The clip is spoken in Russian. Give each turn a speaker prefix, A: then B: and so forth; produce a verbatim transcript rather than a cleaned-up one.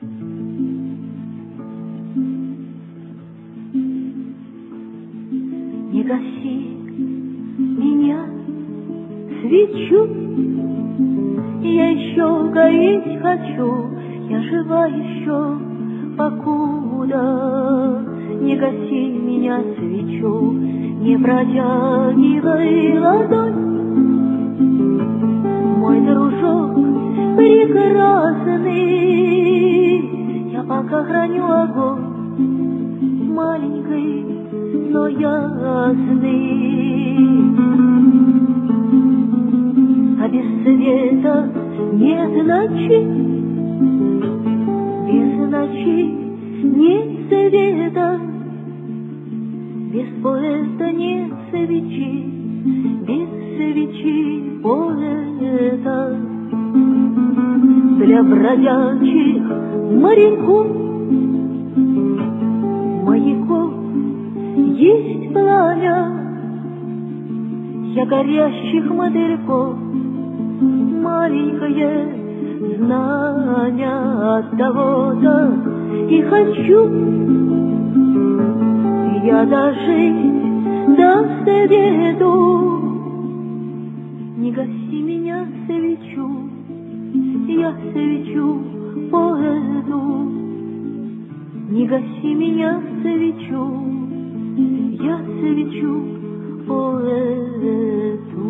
A: Не гаси меня, свечу, я еще гореть хочу, я жива еще, покуда. Не гаси меня, свечу, не протягивай ладонь, мой дружок прекрасный, я пока храню огонь, маленький, но ясный. А без света нет ночи, без ночи нет света, без поэта нет свечи, без свечи поэта. Для бродячих моряков, маяков есть пламя, я горящих мотыльков маленькое знамя, от того-то и хочу я дожить до свету. Не гаси меня, свечу, я свечу поэду. Не гаси меня, свечу, я свечу поэду.